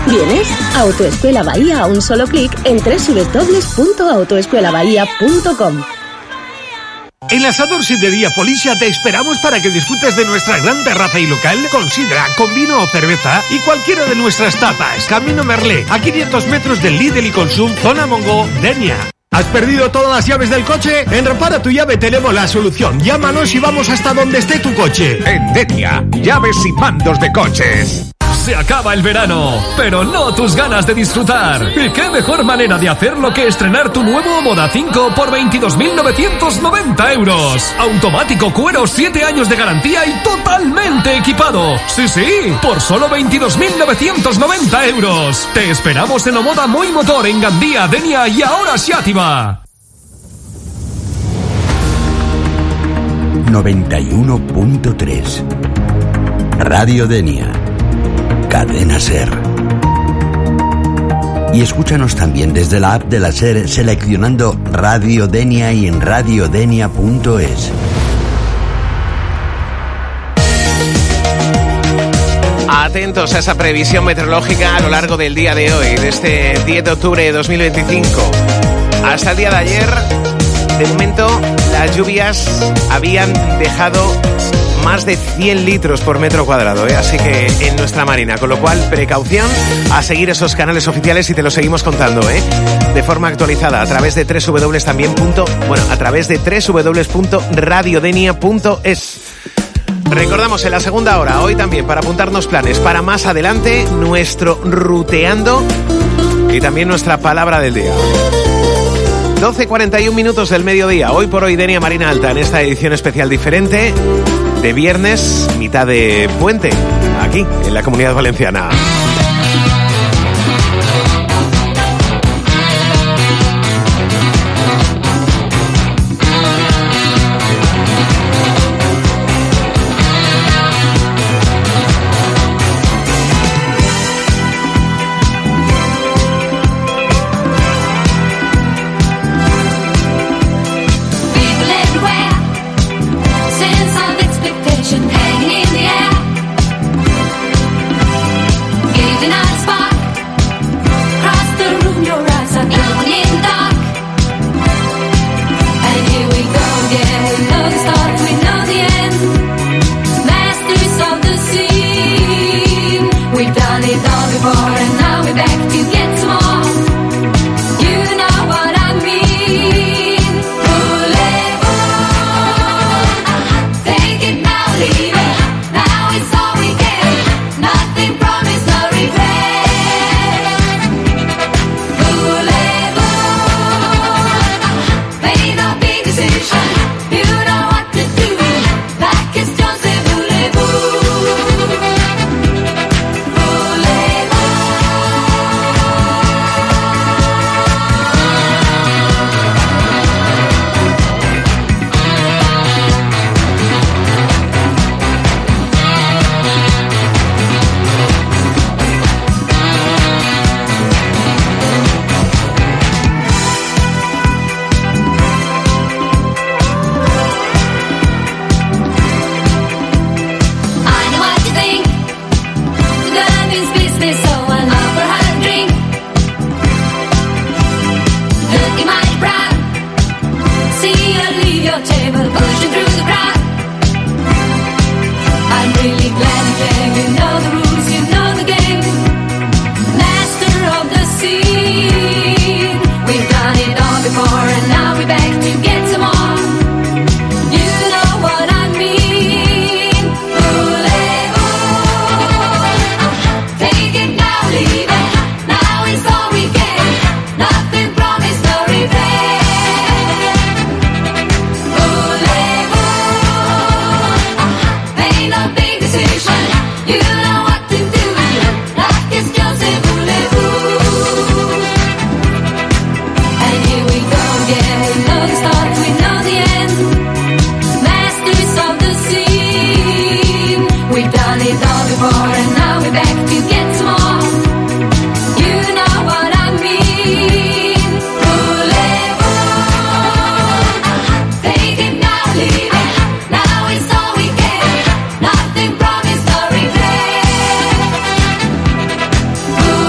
¿Vienes? Autoescuela Bahía a un solo clic en www.autoescuelabahía.com. En la Asador Sidrería Felicia te esperamos para que disfrutes de nuestra gran terraza y local con sidra, con vino o cerveza y cualquiera de nuestras tapas. Camino Merlé, a 500 metros del Lidl y Consum, zona Mongo, Denia. ¿Has perdido todas las llaves del coche? En Repara tu Llave tenemos la solución. Llámanos y vamos hasta donde esté tu coche. En Denia, llaves y mandos de coches. Se acaba el verano, pero no tus ganas de disfrutar. ¿Y qué mejor manera de hacerlo que estrenar tu nuevo Moda 5 por 22.990 euros? Automático, cuero, 7 años de garantía y totalmente equipado. Sí, por solo 22.990 euros. Te esperamos en Omoda Moi Motor en Gandía, Denia y ahora Xàtiva. 91.3 Radio Denia, Cadena Ser. Y escúchanos también desde la app de la Ser seleccionando Radio Denia y en radiodenia.es. Atentos a esa previsión meteorológica a lo largo del día de hoy, de este 10 de octubre de 2025. Hasta el día de ayer, de momento, las lluvias habían dejado más de 100 litros por metro cuadrado, así que en nuestra marina, con lo cual precaución a seguir esos canales oficiales y te lo seguimos contando, de forma actualizada a través de www.radiodenia.es. Recordamos en la segunda hora, hoy también, para apuntarnos planes para más adelante, nuestro ruteando y también nuestra palabra del día. 12:41 minutos del mediodía, hoy por hoy Denia Marina Alta en esta edición especial diferente de viernes, mitad de puente, aquí en la Comunidad Valenciana. We've done it all before and